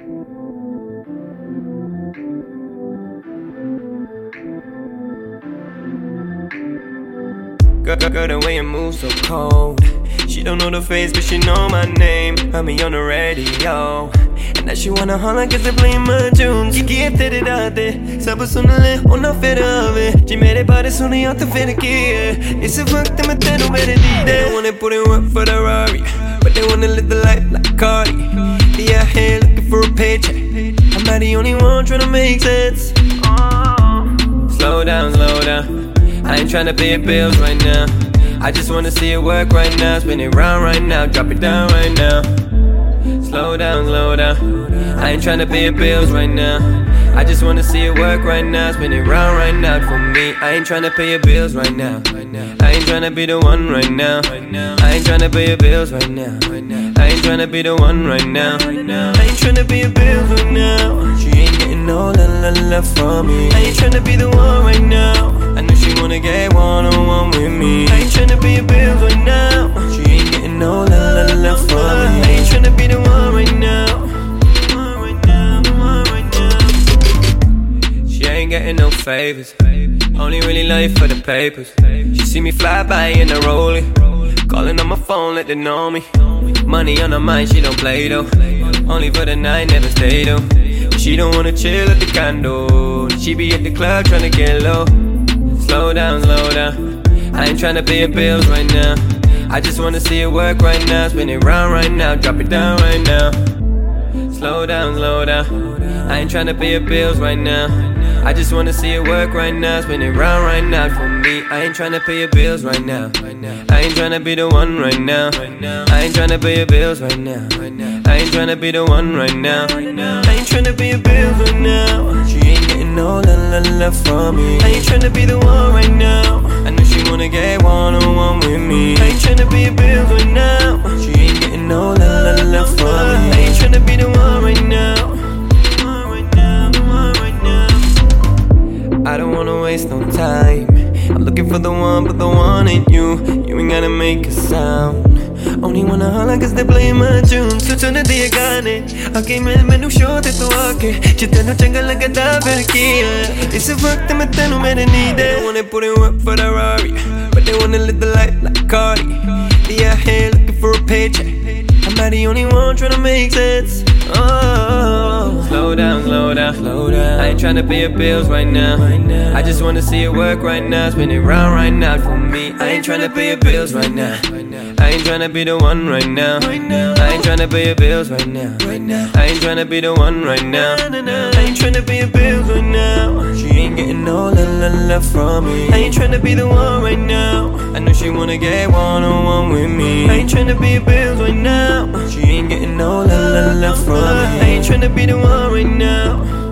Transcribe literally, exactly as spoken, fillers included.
Girl, girl, girl, the way you move so cold. She don't know the face, but she know my name. I me on the radio. And now she wanna holler cause they playing my tunes. Gifted it out there. Sabe suonare una fedove. Ci mere pare sono io te fede che. E se fuck te mettono bene di. They don't wanna put in work for the Rari, but they wanna live the life like Cardi. They out here looking for a paycheck. I'm not the only one trying to make sense. Slow down, slow down. I ain't tryna pay your bills right now. I just wanna see it work right now. Spin it round right now, drop it down right now. Slow down, slow down. I ain't tryna pay your bills right now. I just wanna see it work right now. Spin it round right now for me. I ain't tryna pay your bills right now. I ain't tryna be the one right now. I ain't tryna pay your bills right now. I ain't tryna be the one right now. I ain't tryna pay your bills right now. She ain't getting no la la la from me. I ain't tryna be the one right now. I know she wanna get one on one with me. I ain't tryna pay your bills right now. She ain't getting no la la la from me. I ain't tryna be the one right now. She ain't getting no favors. Only really love you for the papers. She see me fly by in a rollie. Calling on my phone, let them know me. Money on her mind, she don't play though. Only for the night, never stay though. She don't wanna chill at the condo. She be at the club tryna get low. Slow down, slow down. I ain't tryna pay your bills right now. I just wanna see it work right now. Spin it round right now, drop it down right now. Slow down, slow down. I ain't tryna pay your bills right now. I just wanna see it work right now. Spin it round right now for me. I ain't tryna pay your bills right now. I ain't tryna be the one right now. I ain't tryna pay your bills right now. I ain't tryna be the one right now. I ain't tryna pay your bills right now. She ain't getting no la la la from me. I ain't tryna be the one right now. I know she wanna get one on one with me. I ain't tryna pay your bills right now. She ain't getting no la la la from me. I ain't tryna be the one right now. I don't wanna waste no time. I'm looking for the one, but the one ain't you. You ain't gotta make a sound. Only wanna holler cause they playing my tunes. Tu sono di gane. Anche me me non show te tu anche. Ci te non c'è la che da perché. E se fuck te mettono me ne need. They don't wanna put in work for the Rari, but they wanna live the life like Cardi. They out here looking for a paycheck. I'm not the only one trying to make sense. Oh, slow down, slow down, slow down. I ain't tryna pay your bills right now. I just wanna see it work right now. Spin it round right now for me. I ain't tryna pay your bills right now. I ain't tryna be the one right now. I ain't tryna pay your bills right now. I ain't tryna be the one right now. I ain't tryna pay your bills right now. She ain't getting no la la la from me. I ain't tryna be the one right now. I know she wanna get one on one with me. I ain't tryna pay your bills right now. She ain't getting no la la la from me. I ain't tryna be the one right now.